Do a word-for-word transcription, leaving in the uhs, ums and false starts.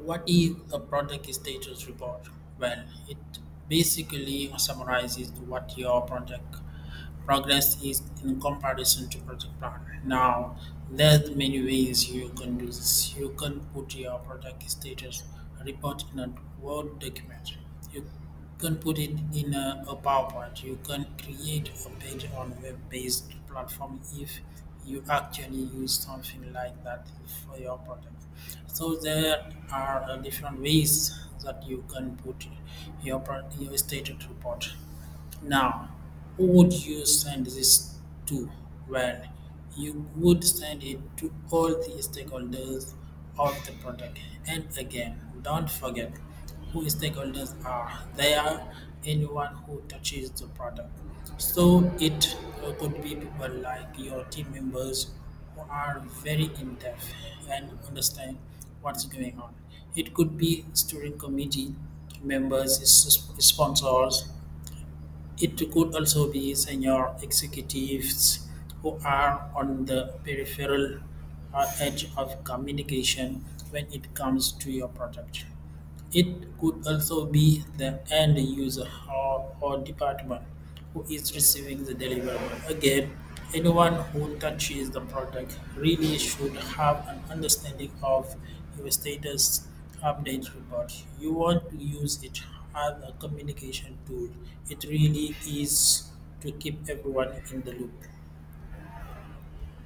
What is a project status report? Well, it basically summarizes what your project progress is in comparison to project plan. Now, there's many ways you can do this. You can put your project status report in a Word document. You can put it in a, a PowerPoint. You can create a page on web-based platform if you actually use something like that for your project. So there are uh, different ways that you can put your pro- your status report. Now, who would you send this to? Well, you would send it to all the stakeholders of the project. And again, don't forget who stakeholders are. They are anyone who touches the product. So it uh, could be people like your team members who are very in depth and understand what's going on. It could be steering committee members, s- sponsors, it could also be senior executives who are on the peripheral uh, edge of communication when it comes to your product. It could also be the end user or, or department who is receiving the deliverable. Again, anyone who touches the product really should have an understanding of your status update report. You want to use it as a communication tool. It really is to keep everyone in the loop.